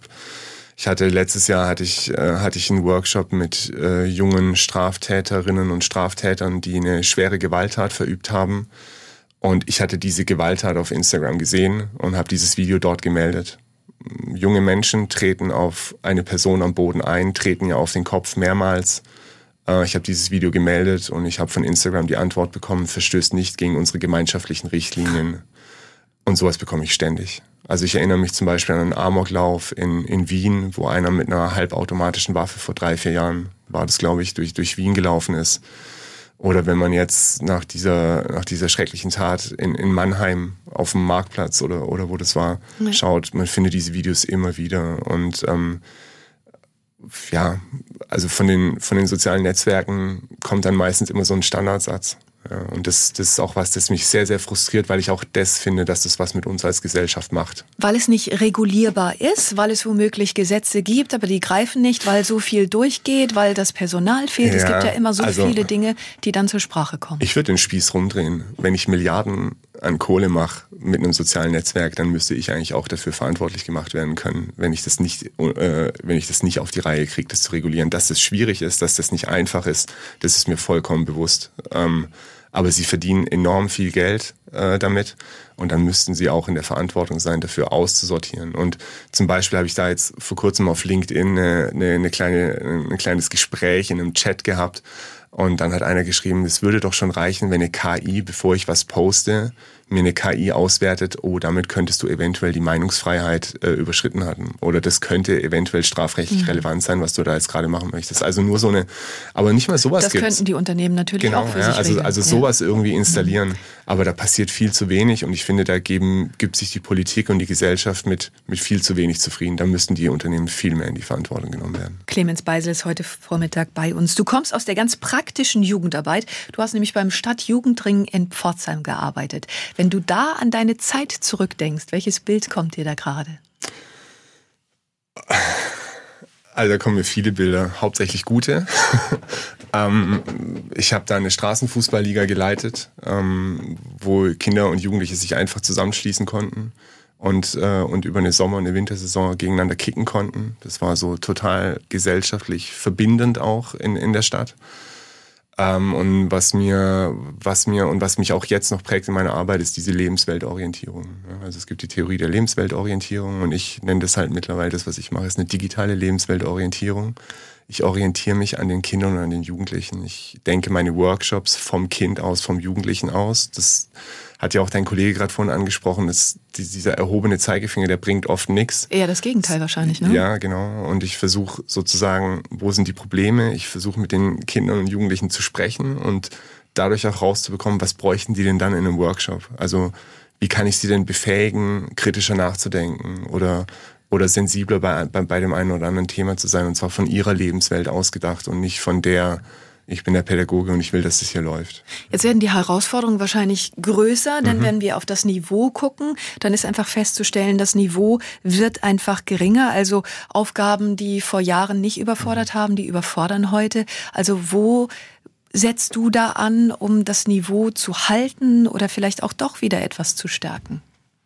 Letztes Jahr hatte ich einen Workshop mit jungen Straftäterinnen und Straftätern, die eine schwere Gewalttat verübt haben. Und ich hatte diese Gewalttat auf Instagram gesehen und habe dieses Video dort gemeldet. Junge Menschen treten auf eine Person am Boden ein, treten ihr auf den Kopf mehrmals. Ich habe dieses Video gemeldet und ich habe von Instagram die Antwort bekommen, verstößt nicht gegen unsere gemeinschaftlichen Richtlinien. Und sowas bekomme ich ständig. Also ich erinnere mich zum Beispiel an einen Amoklauf in Wien, wo einer mit einer halbautomatischen Waffe vor 3-4 Jahren, war das glaube ich, durch Wien gelaufen ist. Oder wenn man jetzt nach dieser schrecklichen Tat in Mannheim auf dem Marktplatz oder wo das war, schaut, man findet diese Videos immer wieder. Und also von den sozialen Netzwerken kommt dann meistens immer so ein Standardsatz. Ja, und das ist auch was, das mich sehr, sehr frustriert, weil ich auch das finde, dass das was mit uns als Gesellschaft macht. Weil es nicht regulierbar ist, weil es womöglich Gesetze gibt, aber die greifen nicht, weil so viel durchgeht, weil das Personal fehlt. Es gibt ja immer so viele Dinge, die dann zur Sprache kommen. Ich würde den Spieß rumdrehen. Wenn ich Milliarden an Kohle mache mit einem sozialen Netzwerk, dann müsste ich eigentlich auch dafür verantwortlich gemacht werden können, wenn ich das nicht auf die Reihe kriege, das zu regulieren. Dass das schwierig ist, dass das nicht einfach ist, das ist mir vollkommen bewusst. Aber sie verdienen enorm viel Geld damit und dann müssten sie auch in der Verantwortung sein, dafür auszusortieren. Und zum Beispiel habe ich da jetzt vor kurzem auf LinkedIn ein kleines Gespräch in einem Chat gehabt und dann hat einer geschrieben, es würde doch schon reichen, wenn eine KI, bevor ich was poste, mir eine KI auswertet, oh, damit könntest du eventuell die Meinungsfreiheit überschritten haben. Oder das könnte eventuell strafrechtlich relevant sein, was du da jetzt gerade machen möchtest. Also nur so eine, aber nicht mal sowas gibt's. Das könnten die Unternehmen natürlich auch für sich regeln. Also sowas irgendwie installieren. Aber da passiert viel zu wenig und ich finde, da gibt sich die Politik und die Gesellschaft mit viel zu wenig zufrieden. Da müssten die Unternehmen viel mehr in die Verantwortung genommen werden. Clemens Beisel ist heute Vormittag bei uns. Du kommst aus der ganz praktischen Jugendarbeit. Du hast nämlich beim Stadtjugendring in Pforzheim gearbeitet. Wenn du da an deine Zeit zurückdenkst, welches Bild kommt dir da gerade? Also da kommen mir viele Bilder, hauptsächlich gute. Ich habe da eine Straßenfußballliga geleitet, wo Kinder und Jugendliche sich einfach zusammenschließen konnten und über eine Sommer- und eine Wintersaison gegeneinander kicken konnten. Das war so total gesellschaftlich verbindend auch in der Stadt. Und was mich auch jetzt noch prägt in meiner Arbeit, ist diese Lebensweltorientierung. Also es gibt die Theorie der Lebensweltorientierung und ich nenne das halt mittlerweile, das, was ich mache, ist eine digitale Lebensweltorientierung. Ich orientiere mich an den Kindern und an den Jugendlichen. Ich denke meine Workshops vom Kind aus, vom Jugendlichen aus. Das hat ja auch dein Kollege gerade vorhin angesprochen, dieser erhobene Zeigefinger, der bringt oft nichts. Eher das Gegenteil wahrscheinlich, ne? Ja, genau. Und ich versuche sozusagen, wo sind die Probleme? Ich versuche mit den Kindern und Jugendlichen zu sprechen und dadurch auch rauszubekommen, was bräuchten die denn dann in einem Workshop? Also wie kann ich sie denn befähigen, kritischer nachzudenken oder sensibler bei dem einen oder anderen Thema zu sein und zwar von ihrer Lebenswelt ausgedacht und nicht von der, ich bin der Pädagoge und ich will, dass das hier läuft. Jetzt werden die Herausforderungen wahrscheinlich größer, denn wenn wir auf das Niveau gucken, dann ist einfach festzustellen, das Niveau wird einfach geringer. Also Aufgaben, die vor Jahren nicht überfordert haben, die überfordern heute. Also wo setzt du da an, um das Niveau zu halten oder vielleicht auch doch wieder etwas zu stärken?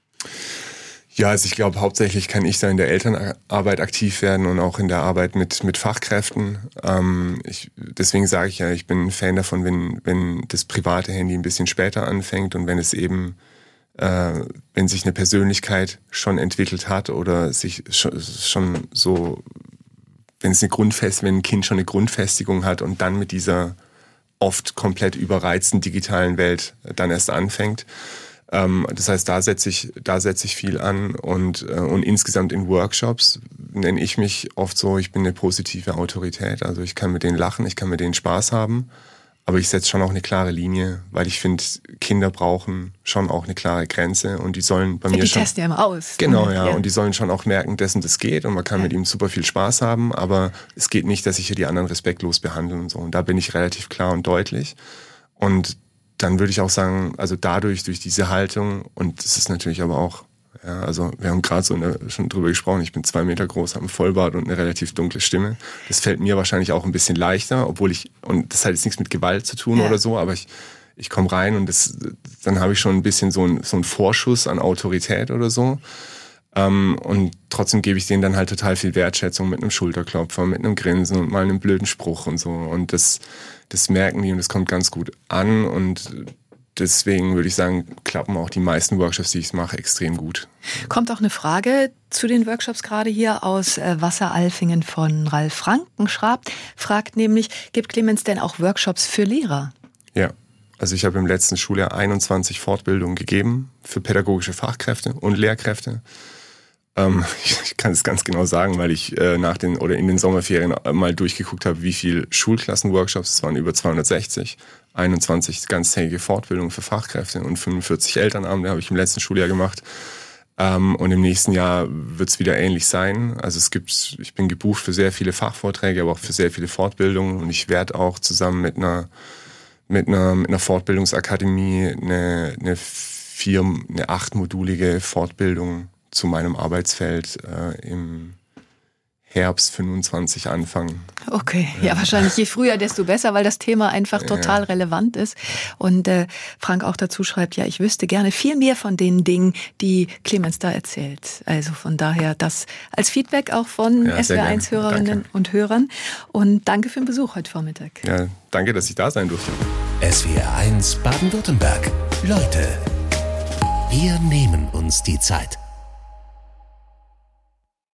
Ja, also ich glaube, hauptsächlich kann ich da in der Elternarbeit aktiv werden und auch in der Arbeit mit Fachkräften. Deswegen sage ich ja, ich bin ein Fan davon, wenn das private Handy ein bisschen später anfängt und wenn es eben, wenn sich eine Persönlichkeit schon entwickelt hat oder sich schon so, wenn ein Kind schon eine Grundfestigung hat und dann mit dieser oft komplett überreizten digitalen Welt dann erst anfängt. Das heißt, da setze ich viel an und insgesamt in Workshops nenne ich mich oft so, ich bin eine positive Autorität. Also ich kann mit denen lachen, ich kann mit denen Spaß haben, aber ich setze schon auch eine klare Linie, weil ich finde, Kinder brauchen schon auch eine klare Grenze und die sollen bei mir schon... Die testen ja immer aus. Genau, ja, und die sollen schon auch merken, dass das geht und man kann mit ihm super viel Spaß haben, aber es geht nicht, dass ich hier die anderen respektlos behandle und so. Und da bin ich relativ klar und deutlich und dann würde ich auch sagen, also durch diese Haltung und das ist natürlich aber auch, ja, also wir haben gerade schon drüber gesprochen, ich bin 2 Meter groß, habe einen Vollbart und eine relativ dunkle Stimme. Das fällt mir wahrscheinlich auch ein bisschen leichter, und das hat jetzt nichts mit Gewalt zu tun oder so, aber ich komme rein und dann habe ich schon ein bisschen so einen Vorschuss an Autorität oder so. Und trotzdem gebe ich denen dann halt total viel Wertschätzung mit einem Schulterklopfer, mit einem Grinsen und mal einem blöden Spruch und so. Und das merken die und das kommt ganz gut an und deswegen würde ich sagen, klappen auch die meisten Workshops, die ich mache, extrem gut. Kommt auch eine Frage zu den Workshops gerade hier aus Wasseralfingen von Ralf Frankenschrab. Fragt nämlich, gibt Clemens denn auch Workshops für Lehrer? Ja, also ich habe im letzten Schuljahr 21 Fortbildungen gegeben für pädagogische Fachkräfte und Lehrkräfte. Ich kann es ganz genau sagen, weil ich in den Sommerferien mal durchgeguckt habe, wie viele Schulklassenworkshops, es waren über 260, 21 ganztägige Fortbildungen für Fachkräfte und 45 Elternabende habe ich im letzten Schuljahr gemacht. Und im nächsten Jahr wird es wieder ähnlich sein. Also ich bin gebucht für sehr viele Fachvorträge, aber auch für sehr viele Fortbildungen und ich werde auch zusammen mit mit einer Fortbildungsakademie eine 8-modulige Fortbildung zu meinem Arbeitsfeld im Herbst 25 anfangen. Okay, ja, wahrscheinlich je früher, desto besser, weil das Thema einfach total relevant ist. Und Frank auch dazu schreibt, ja, ich wüsste gerne viel mehr von den Dingen, die Clemens da erzählt. Also von daher das als Feedback auch von SWR1-Hörerinnen und Hörern. Und danke für den Besuch heute Vormittag. Ja, danke, dass ich da sein durfte. SWR1 Baden-Württemberg. Leute, wir nehmen uns die Zeit.